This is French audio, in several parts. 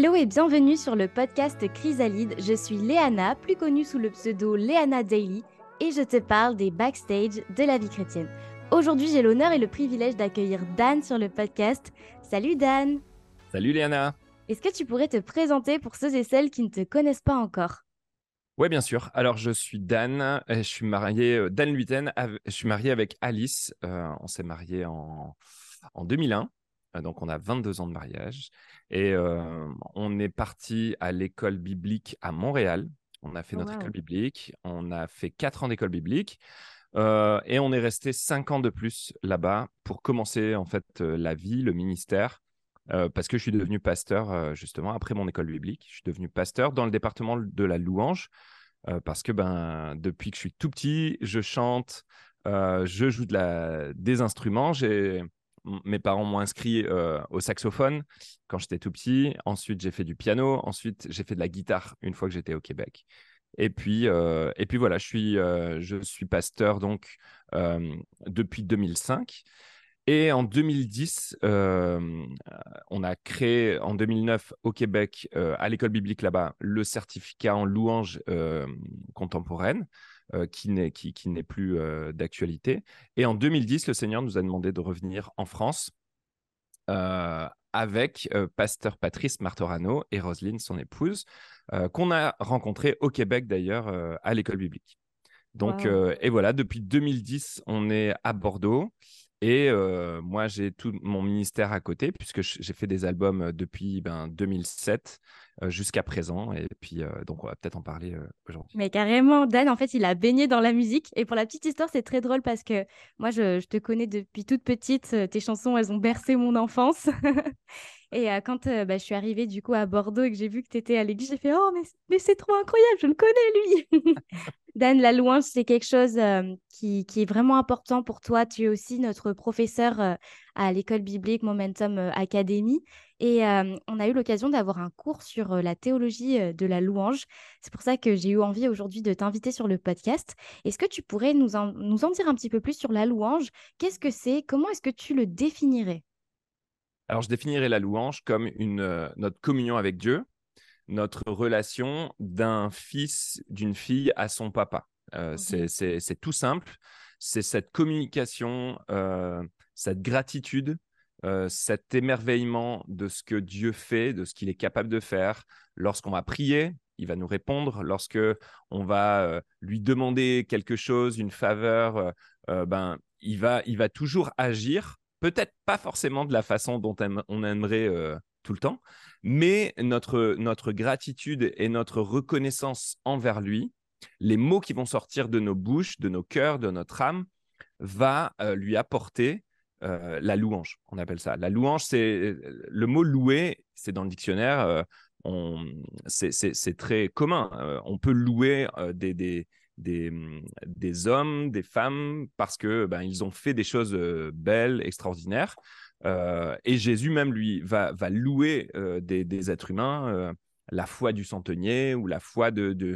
Hello et bienvenue sur le podcast Chrysalide. Je suis Léana, plus connue sous le pseudo Léana Daily, et je te parle des backstage de la vie chrétienne. Aujourd'hui, j'ai l'honneur et le privilège d'accueillir Dan sur le podcast. Salut Dan! Salut Léana. Est-ce que tu pourrais te présenter pour ceux et celles qui ne te connaissent pas encore? Ouais, bien sûr. Alors, je suis Dan. Je suis marié, Dan Luyten. Je suis marié avec Alice. On s'est mariés en 2001. Donc, on a 22 ans de mariage. Et on est parti à l'école biblique à Montréal. On a fait Oh, notre école waouh! biblique. On a fait 4 ans d'école biblique. Et on est resté 5 ans de plus là-bas pour commencer, en fait, la vie, le ministère. Parce que je suis devenu pasteur, justement, après mon école biblique. Je suis devenu pasteur dans le département de la louange. Parce que depuis que je suis tout petit, je chante, je joue des instruments. Mes parents m'ont inscrit au saxophone quand j'étais tout petit. Ensuite, j'ai fait du piano. Ensuite, j'ai fait de la guitare une fois que j'étais au Québec. Et puis voilà, je suis pasteur donc depuis 2005. Et en 2010, on a créé en 2009 au Québec, à l'école biblique là-bas, le certificat en louange contemporaine, qui n'est plus d'actualité. Et en 2010, le Seigneur nous a demandé de revenir en France avec pasteur Patrice Martorano et Roselyne, son épouse, qu'on a rencontré au Québec d'ailleurs, à l'école biblique. Donc, Waouh! et voilà, depuis 2010, on est à Bordeaux. Et moi, j'ai tout mon ministère à côté, puisque j'ai fait des albums depuis 2007 jusqu'à présent. Et puis, donc, on va peut-être en parler aujourd'hui. Mais carrément, Dan, en fait, il a baigné dans la musique. Et pour la petite histoire, c'est très drôle parce que moi, je te connais depuis toute petite. Tes chansons, elles ont bercé mon enfance. Et quand je suis arrivée du coup à Bordeaux et que j'ai vu que tu étais à l'église, j'ai fait: «Oh, mais c'est trop incroyable, je le connais lui!» Dan, la louange, c'est quelque chose qui est vraiment important pour toi. Tu es aussi notre professeur à l'école biblique Momentum Academy. Et on a eu l'occasion d'avoir un cours sur la théologie de la louange. C'est pour ça que j'ai eu envie aujourd'hui de t'inviter sur le podcast. Est-ce que tu pourrais nous en dire un petit peu plus sur la louange? Qu'est-ce que c'est? Comment est-ce que tu le définirais? Alors, je définirais la louange comme notre communion avec Dieu, notre relation d'un fils, d'une fille à son papa. Mhm. C'est tout simple. C'est cette communication, cette gratitude, cet émerveillement de ce que Dieu fait, de ce qu'il est capable de faire. Lorsqu'on va prier, il va nous répondre. Lorsque on va lui demander quelque chose, une faveur, il va toujours agir. Peut-être pas forcément de la façon dont on aimerait tout le temps, mais notre gratitude et notre reconnaissance envers lui, les mots qui vont sortir de nos bouches, de nos cœurs, de notre âme, va lui apporter la louange. On appelle ça. La louange, c'est le mot louer, c'est dans le dictionnaire. C'est très commun. On peut louer des hommes, des femmes, parce que ils ont fait des choses belles, extraordinaires. Et Jésus même, lui, va louer des êtres humains, la foi du centenier ou la foi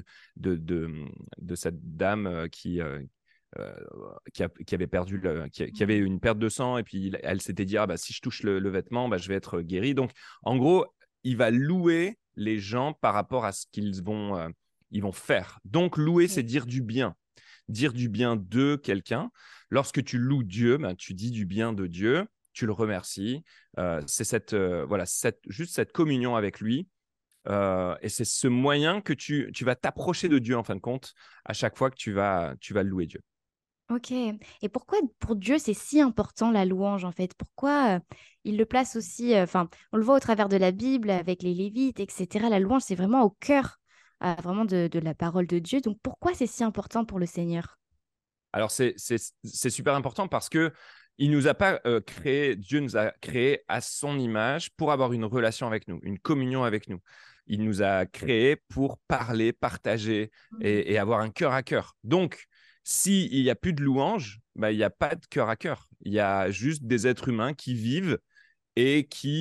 de cette dame euh, qui avait perdu qui avait une perte de sang, et puis elle s'était dit, ah, si je touche le vêtement, je vais être guéri. Donc, en gros, il va louer les gens par rapport à ce ils vont faire. Donc, louer, c'est Ok. dire du bien de quelqu'un. Lorsque tu loues Dieu, tu dis du bien de Dieu, tu le remercies. C'est juste cette communion avec lui. Et c'est ce moyen que tu vas t'approcher de Dieu, en fin de compte, à chaque fois que tu vas louer Dieu. Ok. Et pourquoi pour Dieu c'est si important la louange en fait? Pourquoi il le place aussi, enfin, on le voit au travers de la Bible avec les Lévites, etc. La louange c'est vraiment au cœur vraiment de la parole de Dieu. Donc pourquoi c'est si important pour le Seigneur? Alors, c'est super important parce que il nous a pas créé, Dieu nous a créé à son image pour avoir une relation avec nous, une communion avec nous. Il nous a créés pour parler, partager Mm. et avoir un cœur à cœur. Donc, s'il n'y a plus de louange, il n'y a pas de cœur à cœur. Il y a juste des êtres humains qui vivent et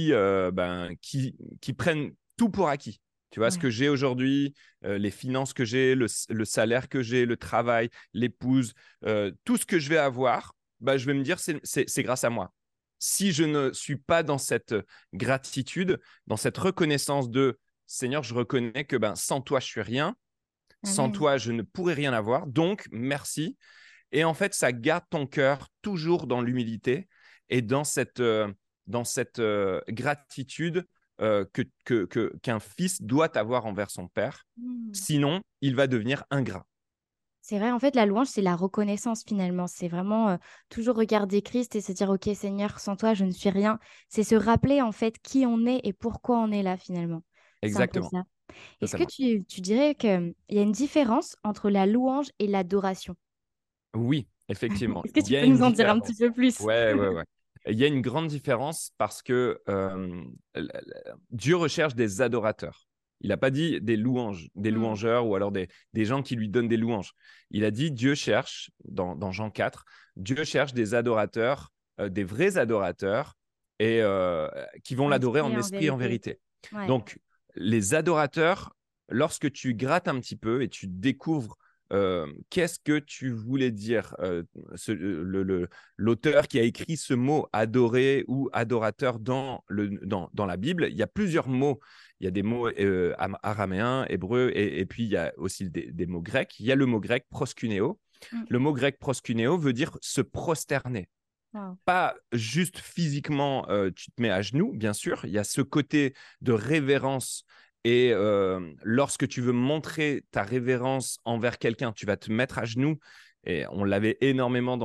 qui prennent tout pour acquis. Tu vois, ce que Ouais. j'ai aujourd'hui, les finances que j'ai, le salaire que j'ai, le travail, l'épouse, tout ce que je vais avoir, je vais me dire, c'est grâce à moi. si je ne suis pas dans cette gratitude, dans cette reconnaissance de Seigneur, je reconnais que sans toi, je suis rien. Sans Amen. toi, je ne pourrais rien avoir. Donc, merci. Et en fait, ça garde ton cœur toujours dans l'humilité et dans cette gratitude qu'un fils doit avoir envers son père. Mm. Sinon, il va devenir ingrat. C'est vrai, en fait, la louange, c'est la reconnaissance finalement. C'est vraiment toujours regarder Christ et se dire, OK, Seigneur, sans toi, je ne suis rien. C'est se rappeler en fait qui on est et pourquoi on est là finalement. C'est un peu Exactement, ça. Est-ce que totalement. tu dirais qu'il y a une différence entre la louange et l'adoration? Oui, effectivement, Est-ce que il tu y a peux une nous en dire un petit différence. peu plus? Ouais, ouais, ouais. Il y a une grande différence parce que Dieu recherche des adorateurs. Il n'a pas dit des louanges, des Mm. louangeurs ou alors des gens qui lui donnent des louanges. Il a dit Dieu cherche, dans Jean 4, Dieu cherche des adorateurs, des vrais adorateurs et qui vont En l'adorer esprit en et en esprit et en vérité. vérité. Ouais. Donc, les adorateurs, lorsque tu grattes un petit peu et tu découvres qu'est-ce que tu voulais dire l'auteur qui a écrit ce mot adorer ou adorateur dans la Bible, il y a plusieurs mots. Il y a des mots araméens, hébreux, et puis il y a aussi des mots grecs. Il y a le mot grec proskuneo. Mm. Le mot grec proskuneo veut dire se prosterner. Wow. Pas juste physiquement, tu te mets à genoux, bien sûr. Il y a ce côté de révérence. Et lorsque tu veux montrer ta révérence envers quelqu'un, tu vas te mettre à genoux. Et on l'avait énormément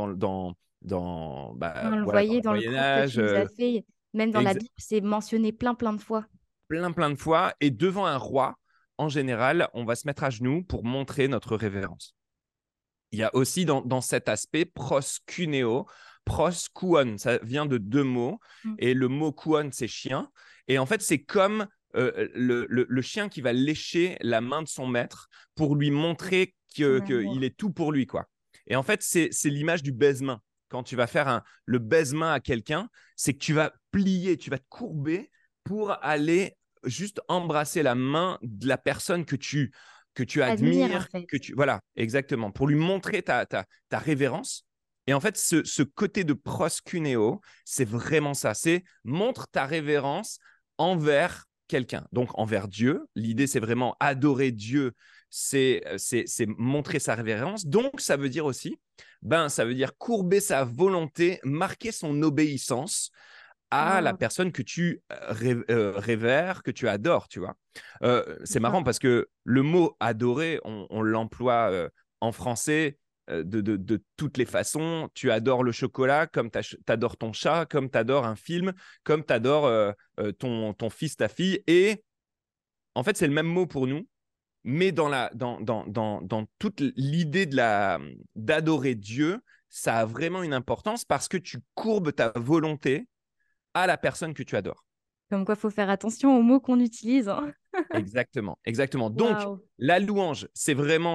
On le voilà, dans voyait le dans le Moyen cours que Âge, tu nous as fait, même dans la Bible, c'est mentionné plein, plein de fois. plein de fois. Et devant un roi, en général, on va se mettre à genoux pour montrer notre révérence. Il y a aussi dans cet aspect proskuneo, proskuon, ça vient de deux mots, Mm. et le mot kuon, c'est chien. Et en fait, c'est comme le chien qui va lécher la main de son maître pour lui montrer Son qu'il amour. est tout pour lui, quoi. Et en fait, c'est l'image du baise-main. Quand tu vas faire le baise-main à quelqu'un, c'est que tu vas plier, tu vas te courber pour aller juste embrasser la main de la personne que tu Admire en admires, fait. voilà, exactement, pour lui montrer ta révérence. Et en fait, ce côté de proskuneo, c'est vraiment ça. C'est montre ta révérence envers quelqu'un. Donc, envers Dieu. L'idée, c'est vraiment adorer Dieu. C'est montrer sa révérence. Donc, ça veut dire aussi, ça veut dire courber sa volonté, marquer son obéissance à la Wow. personne que tu révères, que tu adores, tu vois. C'est C'est marrant fort. parce que le mot adorer, on l'emploie en français de toutes les façons. Tu adores le chocolat comme tu adores ton chat, comme tu adores un film, comme tu adores ton fils, ta fille. Et en fait, c'est le même mot pour nous. Mais dans toute l'idée d'adorer Dieu, ça a vraiment une importance parce que tu courbes ta volonté à la personne que tu adores. Comme quoi, il faut faire attention aux mots qu'on utilise, hein. Exactement, exactement. Donc, Waouh. la louange, c'est vraiment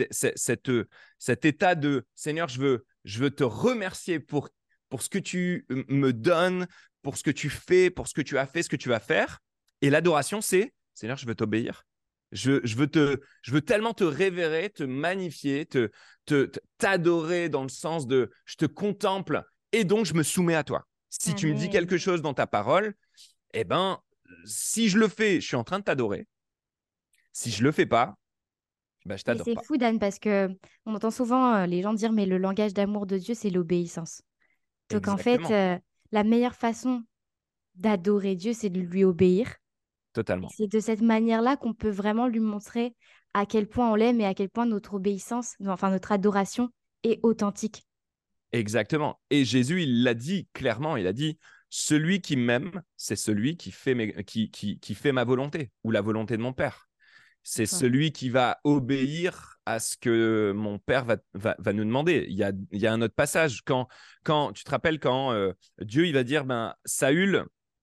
cet état de Seigneur, je veux te remercier pour ce que tu me donnes, pour ce que tu fais, pour ce que tu as fait, ce que tu vas faire. Et l'adoration, c'est Seigneur, je veux t'obéir. Je veux tellement te révérer, te magnifier, t'adorer dans le sens de je te contemple et donc je me soumets à toi. Si tu me dis Amen. quelque chose dans ta parole, eh ben, si je le fais, je suis en train de t'adorer. Si je le fais pas, je Mais t'adore c'est pas. fou, Dan, parce que on entend souvent les gens dire, mais le langage d'amour de Dieu, c'est l'obéissance. Donc en fait, Exactement, la meilleure façon d'adorer Dieu, c'est de lui obéir. Et totalement. c'est de cette manière-là qu'on peut vraiment lui montrer à quel point on l'aime et à quel point notre obéissance, enfin notre adoration est authentique. Exactement. Et Jésus, il l'a dit clairement, il a dit, celui qui m'aime, c'est celui qui fait ma volonté ou la volonté de mon Père. C'est C'est fort. celui qui va obéir à ce que mon Père va nous demander. Il y a un autre passage, quand tu te rappelles, quand Dieu il va dire, Saül,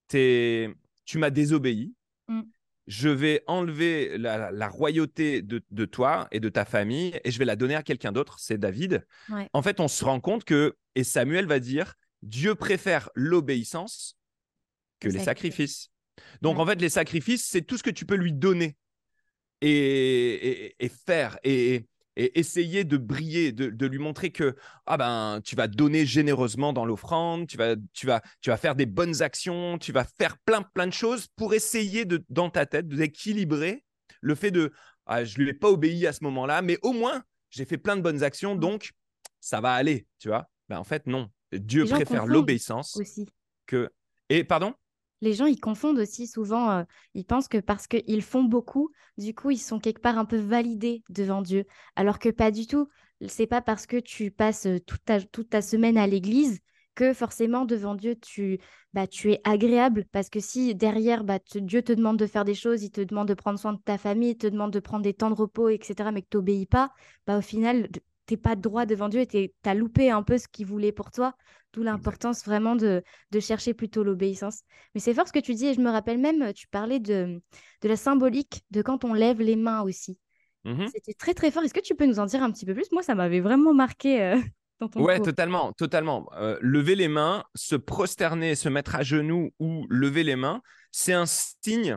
tu m'as désobéi, Mm. je vais enlever la royauté de toi et de ta famille et je vais la donner à quelqu'un d'autre, c'est David. Ouais, En fait, on se rend compte que, et Samuel va dire, Dieu préfère l'obéissance que le les sacrifice. sacrifices. Donc, Ouais. en fait, les sacrifices, c'est tout ce que tu peux lui donner et faire. et essayer de briller, de lui montrer que tu vas donner généreusement dans l'offrande, tu vas faire des bonnes actions, tu vas faire plein de choses pour essayer dans ta tête d'équilibrer le fait de je lui ai pas obéi à ce moment-là, mais au moins j'ai fait plein de bonnes actions, Ouais. donc ça va aller, tu vois. En fait, non. Dieu Les gens préfère confondent l'obéissance aussi. que. Et pardon? Les gens, ils confondent aussi souvent, ils pensent que parce qu'ils font beaucoup, du coup, ils sont quelque part un peu validés devant Dieu. Alors que pas du tout. C'est pas parce que tu passes toute ta semaine à l'église que forcément devant Dieu, tu es agréable. Parce que si derrière, Dieu te demande de faire des choses, il te demande de prendre soin de ta famille, il te demande de prendre des temps de repos, etc., mais que tu n'obéis pas, au final, t'es pas droit devant Dieu et t'as loupé un peu ce qu'il voulait pour toi. D'où Exact. l'importance vraiment de chercher plutôt l'obéissance. Mais c'est fort ce que tu dis, et je me rappelle même, tu parlais de la symbolique de quand on lève les mains aussi. Mhm. C'était très très fort. Est-ce que tu peux nous en dire un petit peu plus? Moi, ça m'avait vraiment marqué dans ton Ouais, cours. totalement, totalement. Lever les mains, se prosterner, se mettre à genoux ou lever les mains, c'est un signe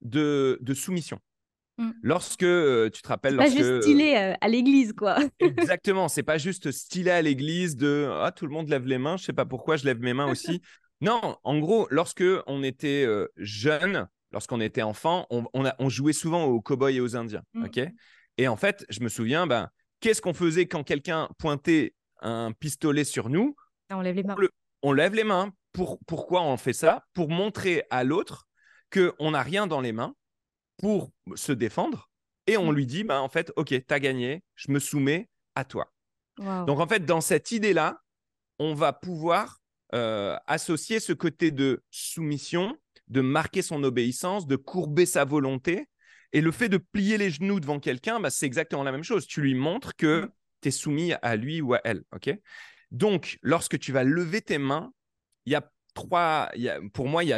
de soumission. Mm. Lorsque tu te rappelles, C'est pas juste stylé à l'église, quoi. exactement, c'est pas juste stylé à l'église de tout le monde lève les mains, je sais pas pourquoi je lève mes mains aussi. Non, en gros, lorsque on était jeune, lorsqu'on était enfant, on jouait souvent aux cow-boys et aux Indiens, ok? Mm. Et en fait, je me souviens, qu'est-ce qu'on faisait quand quelqu'un pointait un pistolet sur nous? Ah, on lève les on, mains. le- on lève les mains. Pourquoi on fait ça? Pour montrer à l'autre qu'on n'a rien dans les mains pour se défendre. Et on Mm. lui dit, en fait, OK, tu as gagné, je me soumets à toi. Waouh. Donc, en fait, dans cette idée-là, on va pouvoir associer ce côté de soumission, de marquer son obéissance, de courber sa volonté. Et le fait de plier les genoux devant quelqu'un, c'est exactement la même chose. Tu lui montres que Mm. tu es soumis à lui ou à elle. OK? Donc, lorsque tu vas lever tes mains, il y a pour moi,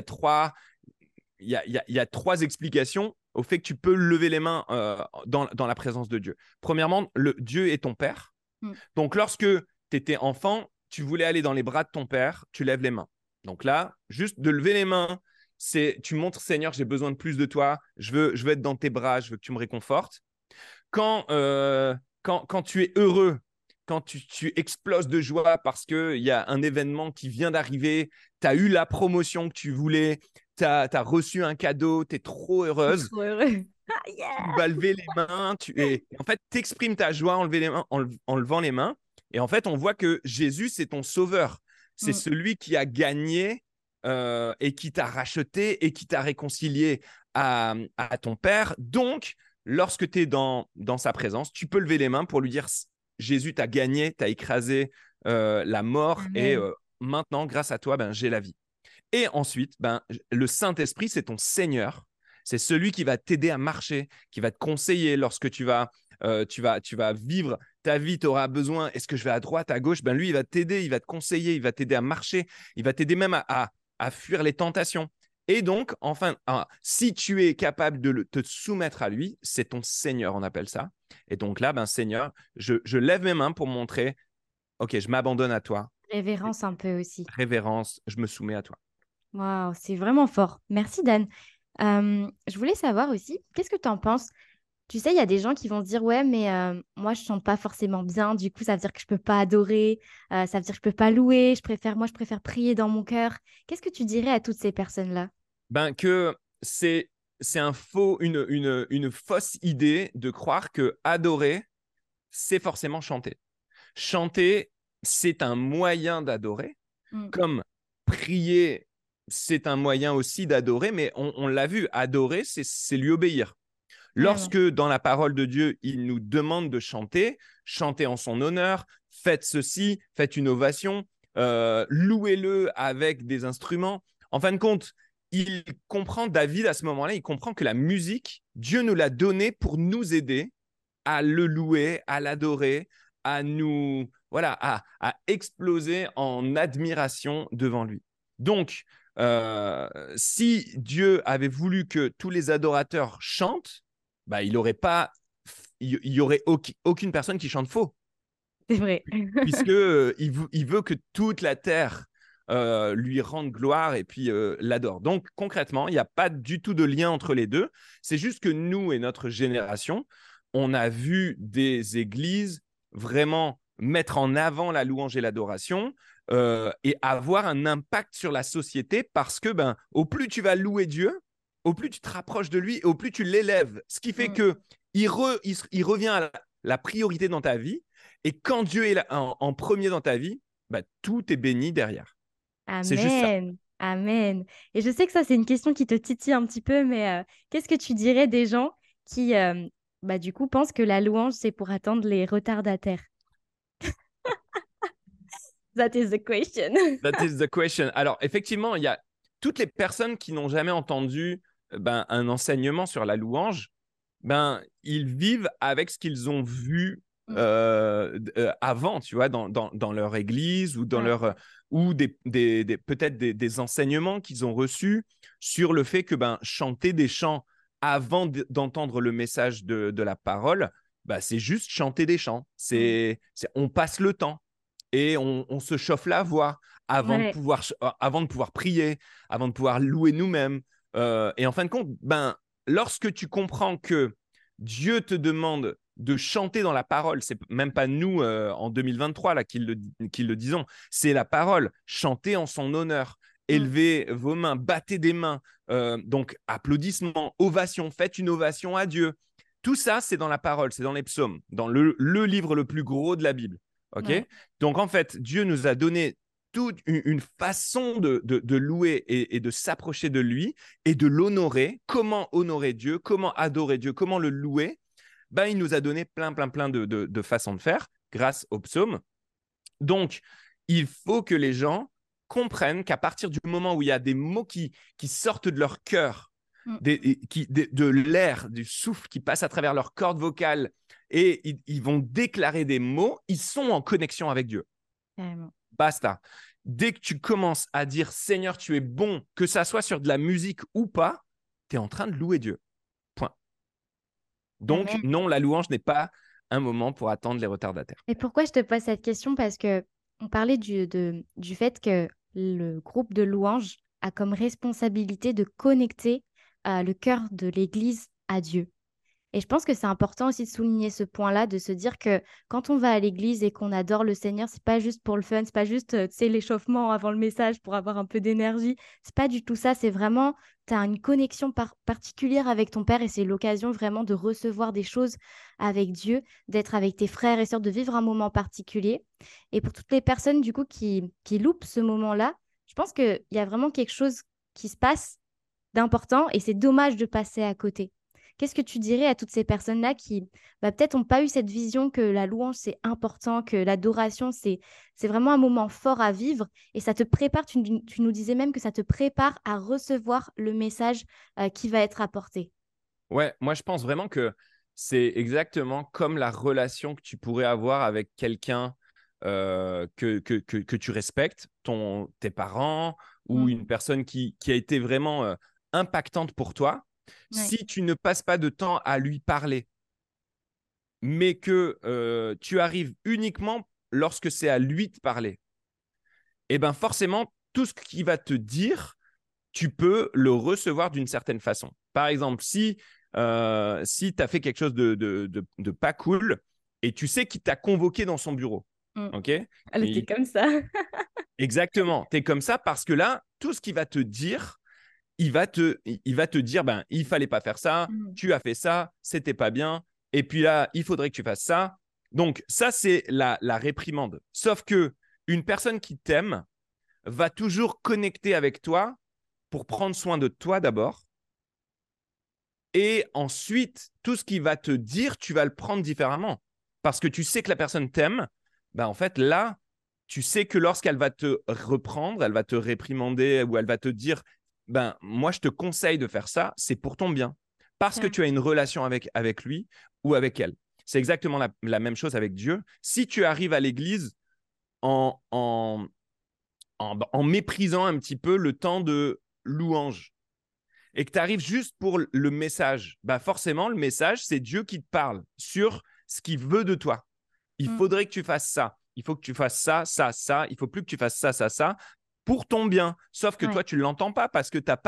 il y a trois explications au fait que tu peux lever les mains dans la présence de Dieu. Premièrement, Dieu est ton Père. Mm. Donc, lorsque tu étais enfant, tu voulais aller dans les bras de ton Père, tu lèves les mains. Donc là, juste de lever les mains, tu montres, Seigneur, j'ai besoin de plus de toi, je veux être dans tes bras, je veux que tu me réconfortes. Quand, quand tu es heureux, quand tu exploses de joie parce qu'il y a un événement qui vient d'arriver, tu as eu la promotion que tu voulais, tu as reçu un cadeau, tu es trop Je suis heureuse, trop heureux. Ah, tu yeah! vas lever les mains, et en fait, tu exprimes ta joie en, lever les mains, en levant les mains. Et en fait, on voit que Jésus, c'est ton sauveur. C'est Mm. celui qui a gagné et qui t'a racheté et qui t'a réconcilié à ton Père. Donc, lorsque tu es dans sa présence, tu peux lever les mains pour lui dire, Jésus, tu as gagné, tu as écrasé la mort et Amen. maintenant, grâce à toi, j'ai la vie. Et ensuite, le Saint-Esprit, c'est ton Seigneur. C'est celui qui va t'aider à marcher, qui va te conseiller lorsque tu vas vivre ta vie, tu auras besoin, est-ce que je vais à droite, à gauche? Lui, il va t'aider, il va te conseiller, il va t'aider à marcher, il va t'aider même à fuir les tentations. Et donc, enfin, si tu es capable de te soumettre à lui, c'est ton Seigneur, on appelle ça. Et donc là, Seigneur, je lève mes mains pour montrer, OK, je m'abandonne à toi. Révérence un peu aussi. Révérence, je me soumets à toi. Waouh, c'est vraiment fort. Merci, Dan. Je voulais savoir aussi, qu'est-ce que tu en penses? Tu sais, il y a des gens qui vont se dire, ouais, mais moi, je chante pas forcément bien, du coup, ça veut dire que je peux pas adorer, ça veut dire que je peux pas louer, je préfère prier dans mon cœur. Qu'est-ce que tu dirais à toutes ces personnes-là? Que c'est une fausse idée de croire que adorer, c'est forcément chanter. Chanter, c'est un moyen d'adorer, Mm. comme prier, c'est un moyen aussi d'adorer, mais on l'a vu, adorer, c'est lui obéir. Ouais, ouais. Lorsque dans la parole de Dieu, il nous demande de chanter, chanter en son honneur, faites ceci, faites une ovation, louez-le avec des instruments. En fin de compte, il comprend, David à ce moment-là, il comprend que la musique, Dieu nous l'a donnée pour nous aider à le louer, à l'adorer, à nous, voilà, à exploser en admiration devant lui. Donc, si Dieu avait voulu que tous les adorateurs chantent, il aurait pas, il y aurait aucune personne qui chante faux, C'est vrai. puisque il veut que toute la terre lui rende gloire et puis l'adore. Donc concrètement, il n'y a pas du tout de lien entre les deux. C'est juste que nous et notre génération, on a vu des églises vraiment mettre en avant la louange et l'adoration et avoir un impact sur la société parce que au plus tu vas louer Dieu, au plus tu te rapproches de lui et au plus tu l'élèves. Ce qui fait Mm. que il revient à la priorité dans ta vie. Et quand Dieu est en premier dans ta vie, tout est béni derrière. C'est juste ça. Amen. Amen. Et je sais que ça, c'est une question qui te titille un petit peu, mais qu'est-ce que tu dirais des gens qui, du coup, pensent que la louange, c'est pour attendre les retardataires? That is the question. That is the question. Alors, effectivement, il y a toutes les personnes qui n'ont jamais entendu un enseignement sur la louange, ils vivent avec ce qu'ils ont vu Mm. avant, tu vois, dans leur église ou dans Ouais. leur ou peut-être des enseignements qu'ils ont reçus sur le fait que chanter des chants avant d'entendre le message de la parole, c'est juste chanter des chants. Mm. On passe le temps et on se chauffe la voix Ouais. avant de pouvoir prier, avant de pouvoir louer nous-mêmes. Et en fin de compte, lorsque tu comprends que Dieu te demande de chanter dans la parole, c'est même pas nous en 2023 là qui le disons, c'est la parole. Chantez en son honneur, Mm. élevez vos mains, battez des mains, donc applaudissements, ovations, faites une ovation à Dieu. Tout ça, c'est dans la parole, c'est dans les psaumes, dans le livre le plus gros de la Bible. Ok. Ouais. Donc en fait, Dieu nous a donné toute une façon de louer et de s'approcher de lui et de l'honorer. Comment honorer Dieu, comment adorer Dieu, comment le louer. Il nous a donné plein de façons de faire grâce au psaume. Donc, il faut que les gens comprennent qu'à partir du moment où il y a des mots qui sortent de leur cœur, Mm. de l'air, du souffle qui passe à travers leurs cordes vocales et ils vont déclarer des mots, ils sont en connexion avec Dieu. Carrément. Basta. Dès que tu commences à dire Seigneur, tu es bon, que ça soit sur de la musique ou pas, tu es en train de louer Dieu. Point. Donc, Amen. non, la louange n'est pas un moment pour attendre les retardataires. Et pourquoi je te pose cette question? Parce que on parlait du fait que le groupe de louanges a comme responsabilité de connecter le cœur de l'Église à Dieu. Et je pense que c'est important aussi de souligner ce point-là, de se dire que quand on va à l'église et qu'on adore le Seigneur, c'est pas juste pour le fun, c'est pas juste tu sais, l'échauffement avant le message pour avoir un peu d'énergie. C'est pas du tout ça. C'est vraiment, tu as une connexion particulière avec ton Père et c'est l'occasion vraiment de recevoir des choses avec Dieu, d'être avec tes frères et sœurs, de vivre un moment particulier. Et pour toutes les personnes du coup qui loupent ce moment-là, je pense qu'il y a vraiment quelque chose qui se passe d'important et c'est dommage de passer à côté. Qu'est-ce que tu dirais à toutes ces personnes-là qui peut-être n'ont pas eu cette vision que la louange, c'est important, que l'adoration, c'est vraiment un moment fort à vivre et ça te prépare, tu nous disais même que ça te prépare à recevoir le message qui va être apporté. Ouais, moi je pense vraiment que c'est exactement comme la relation que tu pourrais avoir avec quelqu'un que tu respectes, tes parents ou Mm. une personne qui a été vraiment impactante pour toi. Ouais. Si tu ne passes pas de temps à lui parler, mais que tu arrives uniquement lorsque c'est à lui de parler, et bien forcément, tout ce qu'il va te dire, tu peux le recevoir d'une certaine façon. Par exemple, si tu as fait quelque chose de pas cool et tu sais qu'il t'a convoqué dans son bureau, Mm. ok. Elle était comme ça. Exactement, tu es comme ça parce que là, tout ce qu'il va te dire, il va te dire, il fallait pas faire ça, Mm. tu as fait ça, c'était pas bien, et puis là, il faudrait que tu fasses ça. Donc ça, c'est la réprimande. Sauf que une personne qui t'aime va toujours connecter avec toi pour prendre soin de toi d'abord. Et ensuite, tout ce qu'il va te dire, tu vas le prendre différemment. Parce que tu sais que la personne t'aime. En fait, là, tu sais que lorsqu'elle va te reprendre, elle va te réprimander ou elle va te dire, moi, je te conseille de faire ça, c'est pour ton bien. Parce que Ouais. tu as une relation avec lui ou avec elle. C'est exactement la même chose avec Dieu. Si tu arrives à l'église en méprisant un petit peu le temps de louange, et que tu arrives juste pour le message, forcément, le message, c'est Dieu qui te parle sur ce qu'il veut de toi. Il Mm. faudrait que tu fasses ça. Il faut que tu fasses ça, ça. Il faut plus que tu fasses ça, ça pour ton bien. Sauf que Ouais. toi, tu ne l'entends pas parce que tu n'as pas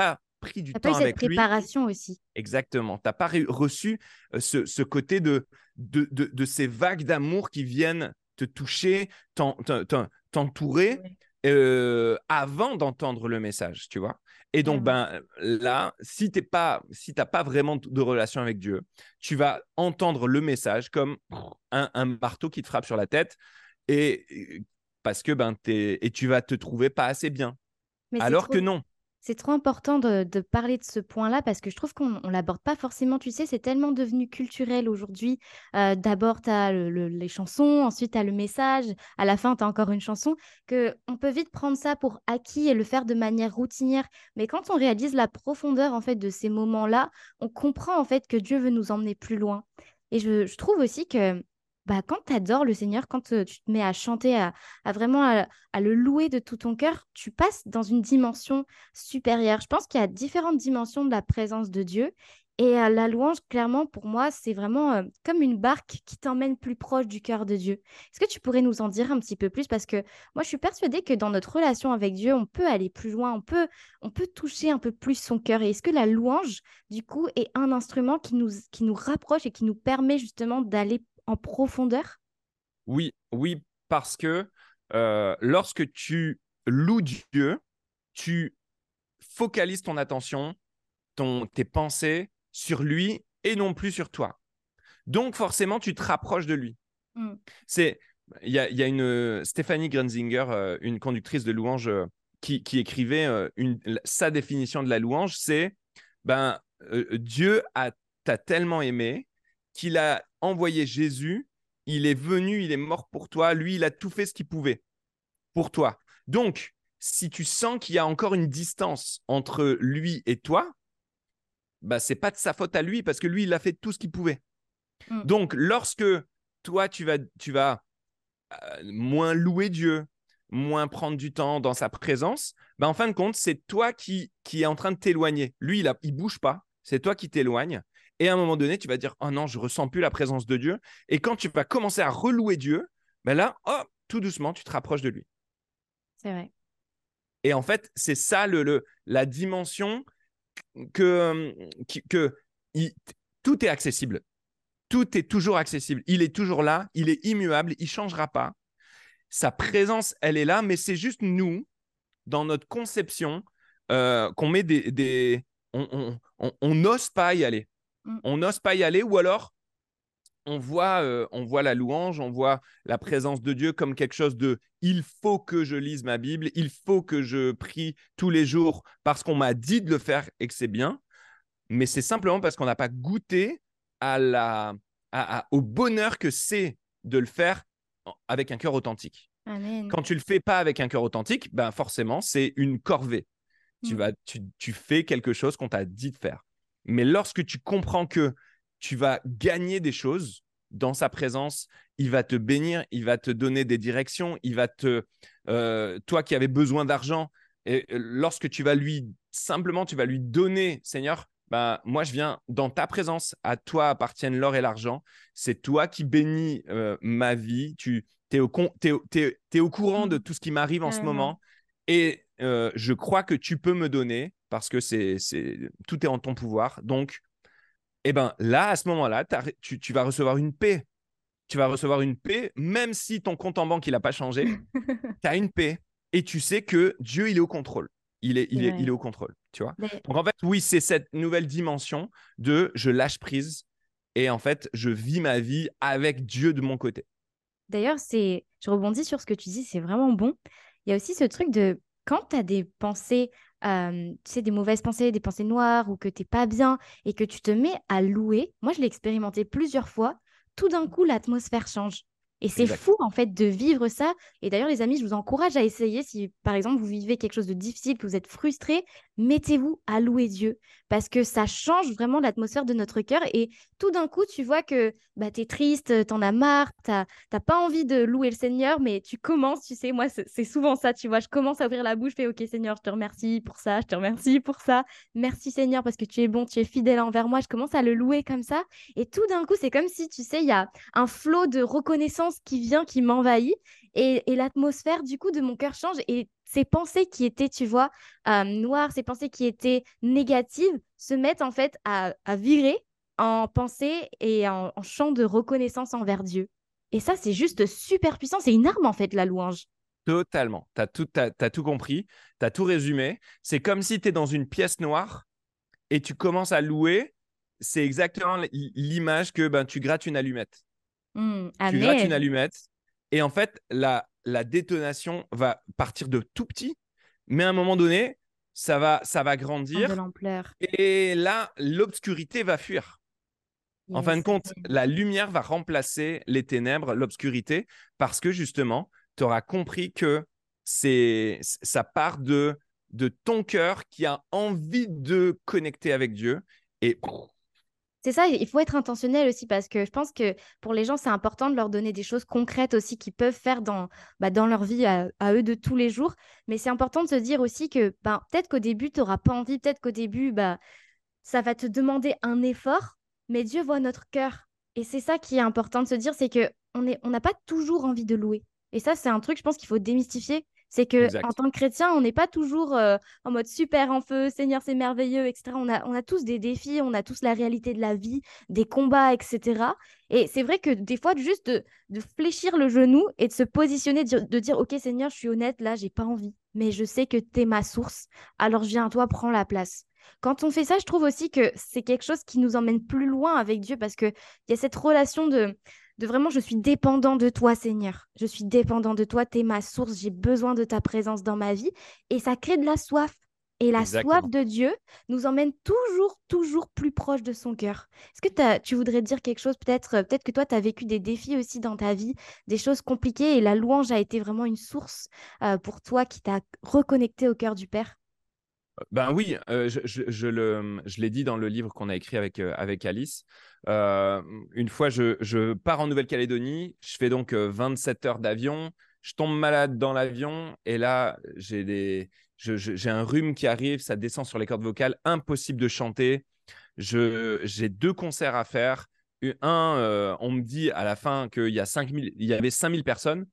pris du T'as pas temps eu cette avec lui. préparation aussi. Exactement. Tu n'as pas reçu ce côté de ces vagues d'amour qui viennent te toucher, t'entourer Ouais. avant d'entendre le message, tu vois. Et donc, Carrément. ben, là, si t'as pas vraiment de relation avec Dieu, tu vas entendre le message comme un marteau qui te frappe sur la tête et parce que et tu vas te trouver pas assez bien. Mais Alors que non. c'est trop important de parler de ce point-là parce que je trouve qu'on ne l'aborde pas forcément. Tu sais, c'est tellement devenu culturel aujourd'hui. D'abord, tu as les chansons, ensuite, tu as le message, à la fin, tu as encore une chanson, qu'on peut vite prendre ça pour acquis et le faire de manière routinière. Mais quand on réalise la profondeur en fait, de ces moments-là, on comprend en fait que Dieu veut nous emmener plus loin. Et je trouve aussi que quand tu adores le Seigneur, quand tu te mets à chanter, à vraiment à le louer de tout ton cœur, tu passes dans une dimension supérieure. Je pense qu'il y a différentes dimensions de la présence de Dieu. Et la louange, clairement, pour moi, c'est vraiment comme une barque qui t'emmène plus proche du cœur de Dieu. Est-ce que tu pourrais nous en dire un petit peu plus? Parce que moi, je suis persuadée que dans notre relation avec Dieu, on peut aller plus loin, on peut toucher un peu plus son cœur. Et est-ce que la louange, du coup, est un instrument qui nous rapproche et qui nous permet justement d'aller en profondeur? Oui, oui, parce que lorsque tu loues Dieu, tu focalises ton attention, tes pensées sur lui et non plus sur toi. Donc forcément, tu te rapproches de lui. Mm. C'est, il y a une Stéphanie Grenzinger, une conductrice de louange, qui écrivait sa définition de la louange, c'est Dieu t'a tellement aimé qu'il a envoyé Jésus, il est venu, il est mort pour toi, lui, il a tout fait ce qu'il pouvait pour toi. Donc, si tu sens qu'il y a encore une distance entre lui et toi, c'est pas de sa faute à lui parce que lui, il a fait tout ce qu'il pouvait. Mm. Donc, lorsque toi, tu vas moins louer Dieu, moins prendre du temps dans sa présence, en fin de compte, c'est toi qui est en train de t'éloigner. Lui, il bouge pas. C'est toi qui t'éloignes. Et à un moment donné, tu vas dire, oh non, je ressens plus la présence de Dieu. Et quand tu vas commencer à relouer Dieu, là, oh, tout doucement, tu te rapproches de lui. C'est vrai. Et en fait, c'est ça la dimension que, que il- tout est accessible. Tout est toujours accessible. Il est toujours là, il est immuable, il ne changera pas. Sa présence, elle est là, mais c'est juste nous, dans notre conception, qu'on met on n'ose pas y aller. Mm. On n'ose pas y aller, ou alors on voit la louange, on voit la présence de Dieu comme quelque chose de il faut que je lise ma Bible, il faut que je prie tous les jours parce qu'on m'a dit de le faire et que c'est bien. Mais c'est simplement parce qu'on n'a pas goûté au bonheur que c'est de le faire avec un cœur authentique. Amen. Quand tu le fais pas avec un cœur authentique, forcément, c'est une corvée. Tu Mm. vas, tu fais quelque chose qu'on t'a dit de faire. Mais lorsque tu comprends que tu vas gagner des choses dans sa présence, il va te bénir, il va te donner des directions, toi qui avais besoin d'argent, et lorsque simplement tu vas lui donner, Seigneur, moi je viens dans ta présence, à toi appartiennent l'or et l'argent, c'est toi qui bénis ma vie, tu es au courant de Mm. tout ce qui m'arrive en ce Carrément. moment et je crois que tu peux me donner parce que tout est en ton pouvoir. Donc, là, à ce moment-là, tu vas recevoir une paix. Tu vas recevoir une paix, même si ton compte en banque, il n'a pas changé. Tu as une paix et tu sais que Dieu, il est au contrôle. Il est, C'est il est, il est vrai. au contrôle, tu vois. D'a- Donc, en fait, oui, c'est cette nouvelle dimension de je lâche prise et en fait, je vis ma vie avec Dieu de mon côté. D'ailleurs, je rebondis sur ce que tu dis, c'est vraiment bon. Il y a aussi ce truc de quand tu as des pensées, tu sais, des mauvaises pensées, des pensées noires ou que t'es pas bien et que tu te mets à louer. Moi, je l'ai expérimenté plusieurs fois. Tout d'un coup, l'atmosphère change. Et c'est Exact. fou, en fait, de vivre ça. Et d'ailleurs, les amis, je vous encourage à essayer. Si, par exemple, vous vivez quelque chose de difficile, que vous êtes frustré, mettez-vous à louer Dieu parce que ça change vraiment l'atmosphère de notre cœur. Et tout d'un coup, tu vois que tu es triste, t'en as marre, t'as pas envie de louer le Seigneur, mais tu commences, tu sais, moi, c'est souvent ça, tu vois, je commence à ouvrir la bouche, je fais, OK, Seigneur, je te remercie pour ça, je te remercie pour ça, merci Seigneur, parce que tu es bon, tu es fidèle envers moi, je commence à le louer comme ça, et tout d'un coup, c'est comme si, tu sais, il y a un flot de reconnaissance puissance qui vient, qui m'envahit. Et l'atmosphère, du coup, de mon cœur change. Et ces pensées qui étaient, tu vois, noires, ces pensées qui étaient négatives, se mettent en fait à virer en pensée et en chant de reconnaissance envers Dieu. Et ça, c'est juste super puissant. C'est une arme, en fait, la louange. Totalement. T'as tout compris, tu as tout résumé. C'est comme si tu es dans une pièce noire et tu commences à louer. C'est exactement l'image que tu grattes une allumette. Tu grattes une Amen. allumette et en fait, la détonation va partir de tout petit, mais à un moment donné, ça va Prendre de grandir l'ampleur. et là, l'obscurité va fuir. En fin de Yes, compte, amen. la lumière va remplacer les ténèbres, l'obscurité, parce que justement, tu auras compris que ça part de ton cœur qui a envie de connecter avec Dieu. Et C'est ça, il faut être intentionnel aussi parce que je pense que pour les gens, c'est important de leur donner des choses concrètes aussi qu'ils peuvent faire dans leur vie à eux de tous les jours. Mais c'est important de se dire aussi que peut-être qu'au début, tu n'auras pas envie, peut-être qu'au début, ça va te demander un effort, mais Dieu voit notre cœur. Et c'est ça qui est important de se dire, c'est que on n'a pas toujours envie de louer. Et ça, c'est un truc, je pense qu'il faut démystifier. C'est que en exact, tant que chrétien, on n'est pas toujours en mode super en feu, Seigneur, c'est merveilleux, etc. On a tous des défis, on a tous la réalité de la vie, des combats, etc. Et c'est vrai que des fois, juste de fléchir le genou et de se positionner, de dire, OK, Seigneur, je suis honnête, là, j'ai pas envie, mais je sais que tu es ma source. Alors, je viens à toi, prends la place. Quand on fait ça, je trouve aussi que c'est quelque chose qui nous emmène plus loin avec Dieu parce qu'il y a cette relation de vraiment, je suis dépendant de toi, Seigneur. Je suis dépendant de toi, tu es ma source, j'ai besoin de ta présence dans ma vie. Et ça crée de la soif. Et la soif exactement. de Dieu nous emmène toujours, toujours plus proche de son cœur. Est-ce que tu voudrais dire quelque chose, peut-être que toi, tu as vécu des défis aussi dans ta vie, des choses compliquées, et la louange a été vraiment une source pour toi qui t'a reconnecté au cœur du Père? Ben oui, je l'ai dit dans le livre qu'on a écrit avec Alice. Une fois, je pars en Nouvelle-Calédonie, je fais donc 27 heures d'avion, je tombe malade dans l'avion et là, j'ai un rhume qui arrive, ça descend sur les cordes vocales, impossible de chanter. J'ai deux concerts à faire. On me dit à la fin il y avait 5000 personnes.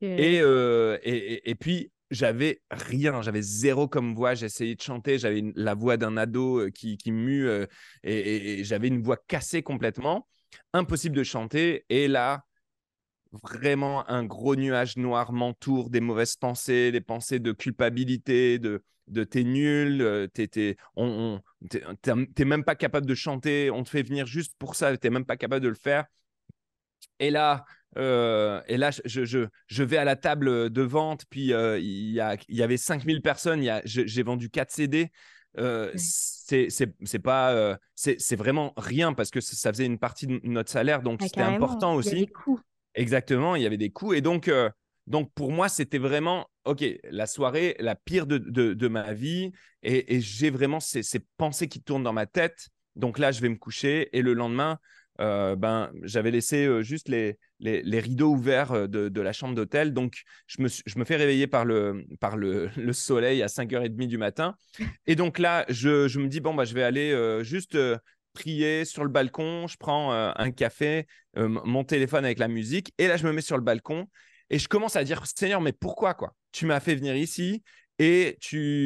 Et puis, j'avais rien, j'avais zéro comme voix. J'ai essayé de chanter, j'avais la voix d'un ado qui mue et j'avais une voix cassée complètement. Impossible de chanter. Et là, vraiment, un gros nuage noir m'entoure, des mauvaises pensées, des pensées de culpabilité, de t'es nul, t'es même pas capable de chanter, on te fait venir juste pour ça, t'es même pas capable de le faire. Et là, je vais à la table de vente, puis il y avait 5000 personnes, j'ai vendu 4 CD. Ouais. C'est pas, c'est vraiment rien parce que ça faisait une partie de notre salaire, donc Ah, c'était carrément, important il y a des aussi. coups. Exactement, il y avait des coûts. Et donc pour moi, c'était vraiment, OK, la soirée, la pire de ma vie. Et j'ai vraiment ces pensées qui tournent dans ma tête. Donc là, je vais me coucher. Et le lendemain, j'avais laissé juste les rideaux ouverts de la chambre d'hôtel. Donc, je me fais réveiller le soleil à 5h30 du matin. Et donc là, je me dis, bon, je vais aller juste prier sur le balcon. Je prends un café, mon téléphone avec la musique. Et là, je me mets sur le balcon et je commence à dire, Seigneur, mais pourquoi quoi? Tu m'as fait venir ici et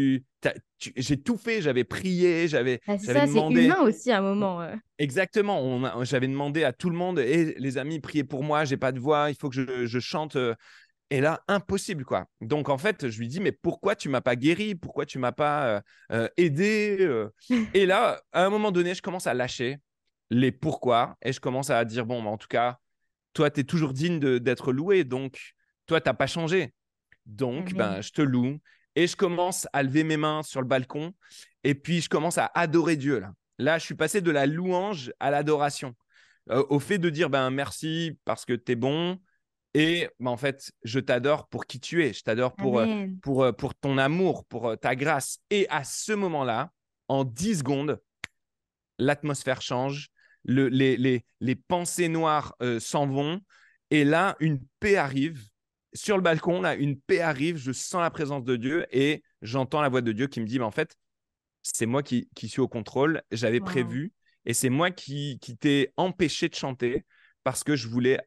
j'ai tout fait. J'avais prié, j'avais Ah, c'est j'avais ça, c'est demandé. humain aussi à un moment. Exactement. J'avais demandé à tout le monde, et les amis, priez pour moi, j'ai pas de voix, il faut que je chante. Et là, impossible, quoi. Donc, en fait, je lui dis, mais pourquoi tu m'as pas guéri? Pourquoi tu m'as pas aidé Et là, à un moment donné, je commence à lâcher les pourquoi et je commence à dire, bon, en tout cas, toi, tu es toujours digne d'être loué. Donc, toi, tu n'as pas changé. Donc, Amen. je te loue. Et je commence à lever mes mains sur le balcon. Et puis, je commence à adorer Dieu. Là, je suis passé de la louange à l'adoration. Au fait de dire merci parce que tu es bon. Et en fait, je t'adore pour qui tu es. Je t'adore Amen. pour ton amour, pour ta grâce. Et à ce moment-là, en 10 secondes, l'atmosphère change, les pensées noires s'en vont, et là, une paix arrive. Sur le balcon, là, une paix arrive, je sens la présence de Dieu et j'entends la voix de Dieu qui me dit, en fait, c'est moi qui suis au contrôle, j'avais Wow. prévu, et c'est moi qui t'ai empêché de chanter parce que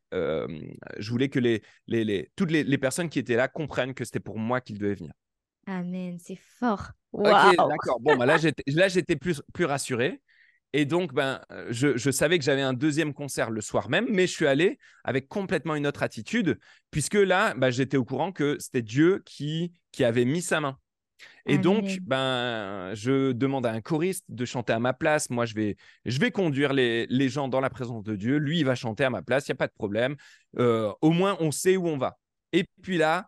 je voulais que toutes les personnes qui étaient là comprennent que c'était pour moi qu'ils devaient venir. Amen, c'est fort. Ok, Waouh! d'accord. Bon, bah là, j'étais plus rassuré. Et donc, je savais que j'avais un deuxième concert le soir même, mais je suis allé avec complètement une autre attitude, puisque là, j'étais au courant que c'était Dieu qui avait mis sa main. Et donc, Amen. je demande à un choriste de chanter à ma place. Moi, je vais conduire les gens dans la présence de Dieu. Lui, il va chanter à ma place. Il n'y a pas de problème. Au moins, on sait où on va. Et puis là,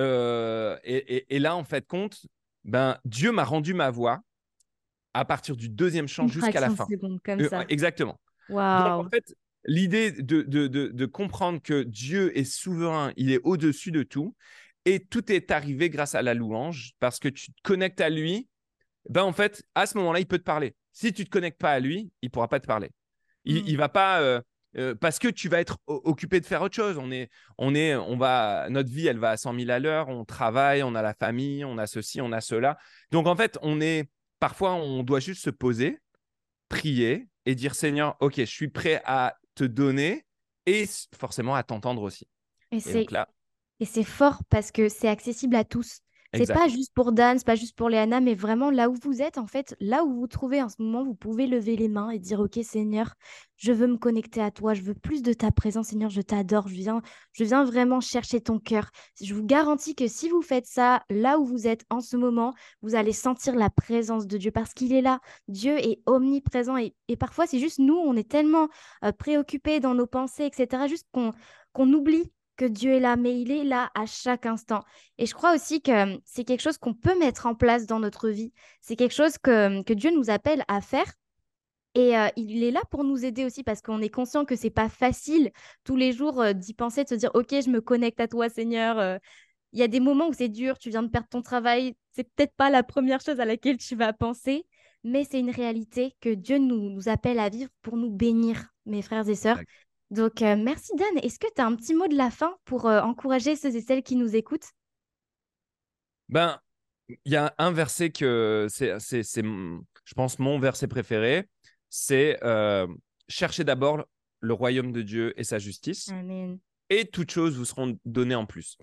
et là, en fait, compte, Dieu m'a rendu ma voix à partir du deuxième chant Une jusqu'à la fraction de fin. seconde comme ça. Exactement. Donc, en Waouh! fait, l'idée de comprendre que Dieu est souverain, il est au-dessus de tout, et tout est arrivé grâce à la louange, parce que tu te connectes à lui, en fait, à ce moment-là, il peut te parler. Si tu ne te connectes pas à lui, il ne pourra pas te parler. Il va pas. Parce que tu vas être occupé de faire autre chose. Notre vie, elle va à 100 000 à l'heure. On travaille, on a la famille, on a ceci, on a cela. Donc, en fait, parfois, on doit juste se poser, prier et dire Seigneur, ok, je suis prêt à te donner et forcément à t'entendre aussi. Et Et donc c'est là, Et c'est fort parce que c'est accessible à tous. C'est pas exactement. juste pour Dan, c'est pas juste pour Léana, mais vraiment là où vous êtes, en fait, là où vous vous trouvez en ce moment, vous pouvez lever les mains et dire, OK, Seigneur, je veux me connecter à toi, je veux plus de ta présence, Seigneur, je t'adore, je viens vraiment chercher ton cœur. Je vous garantis que si vous faites ça, là où vous êtes en ce moment, vous allez sentir la présence de Dieu parce qu'il est là. Dieu est omniprésent et parfois, c'est juste nous, on est tellement préoccupés dans nos pensées, etc., juste qu'on oublie que Dieu est là, mais il est là à chaque instant. Et je crois aussi que c'est quelque chose qu'on peut mettre en place dans notre vie. C'est quelque chose que Dieu nous appelle à faire. Et il est là pour nous aider aussi parce qu'on est conscient que c'est pas facile tous les jours d'y penser, de se dire, OK, je me connecte à toi, Seigneur. Il y a des moments où c'est dur, tu viens de perdre ton travail. C'est peut-être pas la première chose à laquelle tu vas penser, mais c'est une réalité que Dieu nous appelle à vivre pour nous bénir, mes frères et sœurs. Donc, merci Dan. Est-ce que tu as un petit mot de la fin pour encourager ceux et celles qui nous écoutent? Ben, il y a un verset que je pense, mon verset préféré. C'est cherchez d'abord le royaume de Dieu et sa justice, Amen. et toutes choses vous seront données en plus.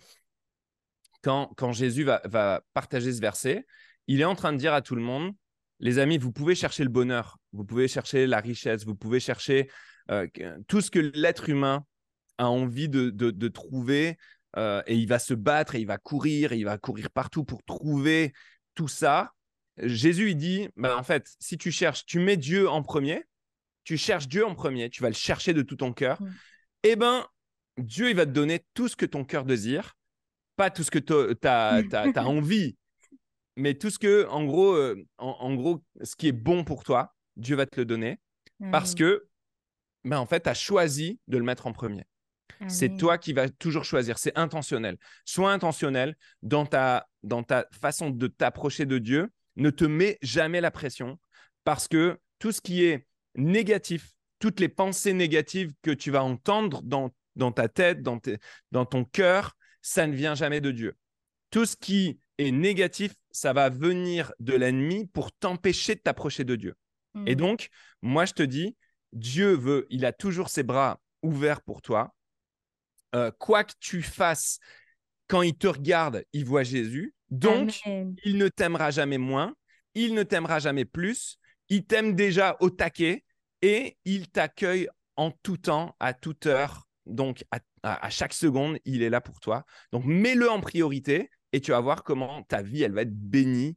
Quand Jésus va partager ce verset, il est en train de dire à tout le monde, les amis, vous pouvez chercher le bonheur, vous pouvez chercher la richesse, vous pouvez chercher tout ce que l'être humain a envie de trouver, et il va se battre, et il va courir partout pour trouver tout ça. Jésus, il dit, en fait, si tu cherches, tu mets Dieu en premier, tu cherches Dieu en premier, tu vas le chercher de tout ton cœur, Mm. eh ben, Dieu, il va te donner tout ce que ton cœur désire, pas tout ce que tu as envie, mais tout ce que, en gros, ce qui est bon pour toi, Dieu va te le donner, parce Amen. que, en fait, tu as choisi de le mettre en premier. C'est Amen. toi qui vas toujours choisir. C'est intentionnel. Sois intentionnel dans ta façon de t'approcher de Dieu. Ne te mets jamais la pression, parce que tout ce qui est négatif, toutes les pensées négatives que tu vas entendre dans ta tête, dans ton cœur, ça ne vient jamais de Dieu. Tout ce qui est négatif, ça va venir de l'ennemi pour t'empêcher de t'approcher de Dieu. Et Mm. donc, moi, je te dis, il a toujours ses bras ouverts pour toi. Quoi que tu fasses, quand il te regarde, il voit Jésus. Donc, Amen. il ne t'aimera jamais moins, il ne t'aimera jamais plus. Il t'aime déjà au taquet, et il t'accueille en tout temps, à toute heure. Donc, à chaque seconde, il est là pour toi. Donc, mets-le en priorité, et tu vas voir comment ta vie, elle va être bénie.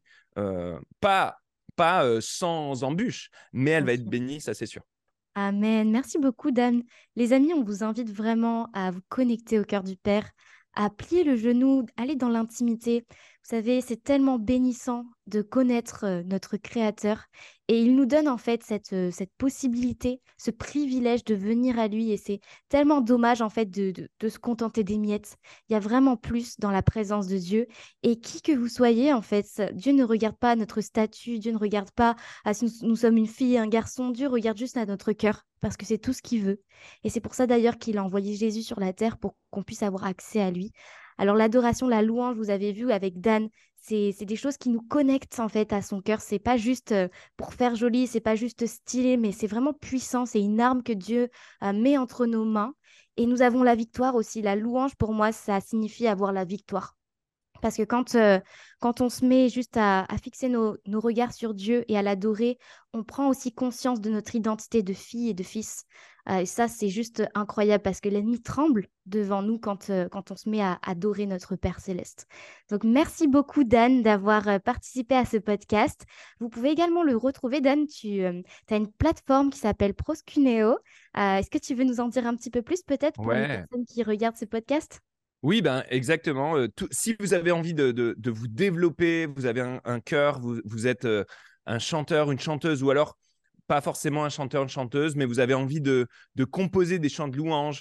Pas sans embûche, mais elle Bien va être sûr. bénie, ça c'est sûr. Amen. Merci beaucoup, Dan. Les amis, on vous invite vraiment à vous connecter au cœur du Père, à plier le genou, aller dans l'intimité. Vous savez, c'est tellement bénissant de connaître notre Créateur. Et il nous donne en fait cette possibilité, ce privilège de venir à lui. Et c'est tellement dommage en fait de se contenter des miettes. Il y a vraiment plus dans la présence de Dieu. Et qui que vous soyez, en fait, Dieu ne regarde pas notre statut, Dieu ne regarde pas si nous sommes une fille, un garçon. Dieu regarde juste à notre cœur parce que c'est tout ce qu'il veut. Et c'est pour ça d'ailleurs qu'il a envoyé Jésus sur la terre pour qu'on puisse avoir accès à lui. Alors l'adoration, la louange, vous avez vu avec Dan, c'est des choses qui nous connectent en fait à son cœur. C'est pas juste pour faire joli, c'est pas juste stylé, mais c'est vraiment puissant. C'est une arme que Dieu met entre nos mains. Et nous avons la victoire aussi. La louange, pour moi, ça signifie avoir la victoire. Parce que quand on se met juste à fixer nos regards sur Dieu et à l'adorer, on prend aussi conscience de notre identité de fille et de fils. Et ça, c'est juste incroyable parce que l'ennemi tremble devant nous quand on se met à adorer notre Père céleste. Donc, merci beaucoup, Dan, d'avoir participé à ce podcast. Vous pouvez également le retrouver, Dan. Tu as une plateforme qui s'appelle Proscuneo. Est-ce que tu veux nous en dire un petit peu plus, peut-être, pour les Ouais. personnes qui regardent ce podcast? Oui, ben exactement. Si vous avez envie de vous développer, vous avez un cœur, vous êtes un chanteur, une chanteuse, ou alors pas forcément un chanteur, une chanteuse, mais vous avez envie de composer des chants de louanges,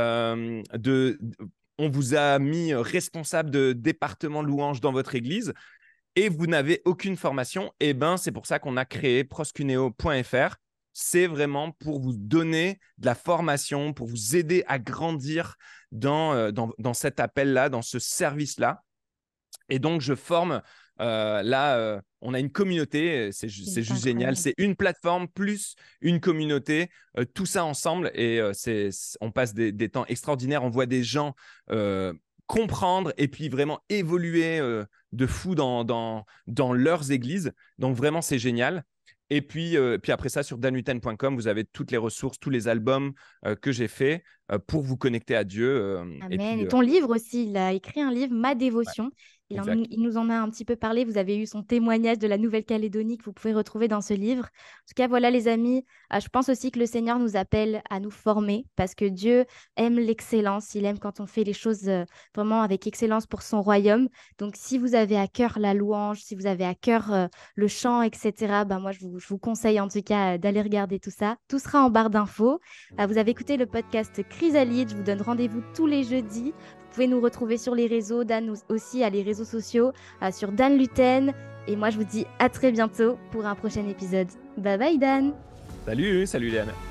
on vous a mis responsable de département louange dans votre église et vous n'avez aucune formation, et ben c'est pour ça qu'on a créé proscuneo.fr. C'est vraiment pour vous donner de la formation, pour vous aider à grandir dans cet appel-là, dans ce service-là. Et donc, je forme. On a une communauté, c'est C'est juste génial. incroyable. C'est une plateforme plus une communauté, tout ça ensemble. Et on passe des temps extraordinaires. On voit des gens comprendre et puis vraiment évoluer de fou dans leurs églises. Donc, vraiment, c'est génial. Et puis après ça, sur danluten.com, vous avez toutes les ressources, tous les albums que j'ai faits pour vous connecter à Dieu. Et Amen. puis, Et ton livre aussi, il a écrit un livre, Ma ouais, dévotion. exact. Il nous en a un petit peu parlé. Vous avez eu son témoignage de la Nouvelle-Calédonie que vous pouvez retrouver dans ce livre. En tout cas, voilà les amis, je pense aussi que le Seigneur nous appelle à nous former parce que Dieu aime l'excellence. Il aime quand on fait les choses vraiment avec excellence pour son royaume. Donc, si vous avez à cœur la louange, si vous avez à cœur le chant, etc., ben moi, je vous conseille en tout cas d'aller regarder tout ça. Tout sera en barre d'infos. Vous avez écouté le podcast Chrysalide. Je vous donne rendez-vous tous les jeudis. Vous pouvez nous retrouver sur les réseaux, Dan aussi à les réseaux sociaux, sur Dan Luten. Et moi, je vous dis à très bientôt pour un prochain épisode. Bye bye, Dan! Salut, salut Léane.